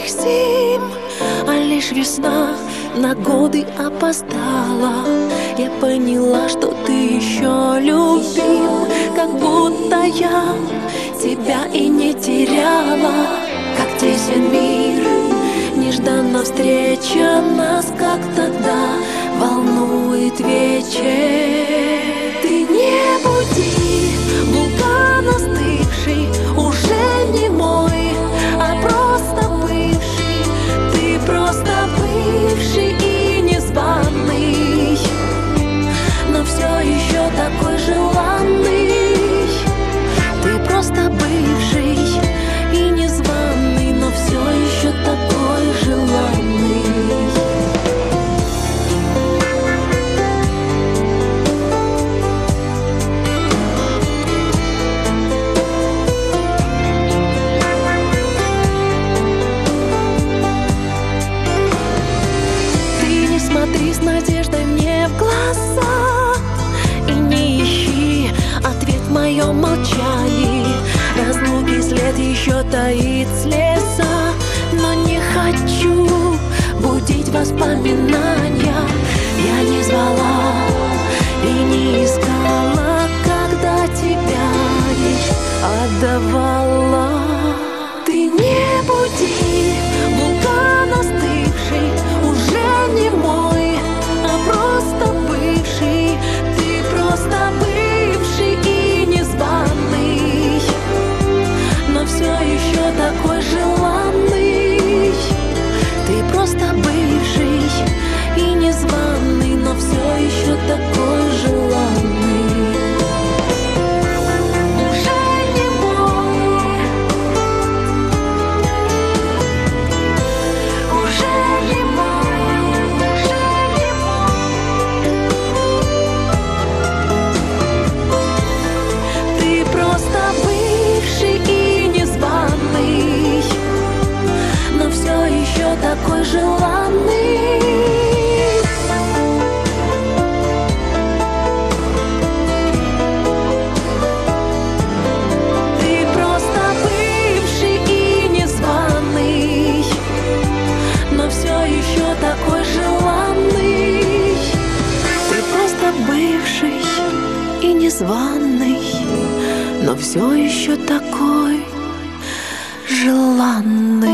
зим, а лишь весна на годы опоздала. Я поняла, что ты еще любим, как будто я тебя и не теряла. Как тесен мир, нежданно встреча нас, как тогда волнует вечер. Ты не буди вулкан остывший, уже не мой, а просто бывший. Ты просто бывший и незваный, но все еще такой желанный. Ты просто бывший и незваный, но все еще такой желанный. Смотри с надеждой мне в глаза и не ищи ответ в моем молчании. Разлуки след еще таит слеза, но не хочу будить воспоминания. Я не звала и не искала, когда тебя лишь отдавала. Ты не буди вулкан остывший, уже не мой, а просто бывший. Ты просто бывший и незваный, но все еще такой желанный. Ты просто бывший и незваный, но все еще такой желанный. Такой желанный. Ты просто бывший и незваный, но все еще такой желанный. Ты просто бывший и незваный, но все еще такой желанный.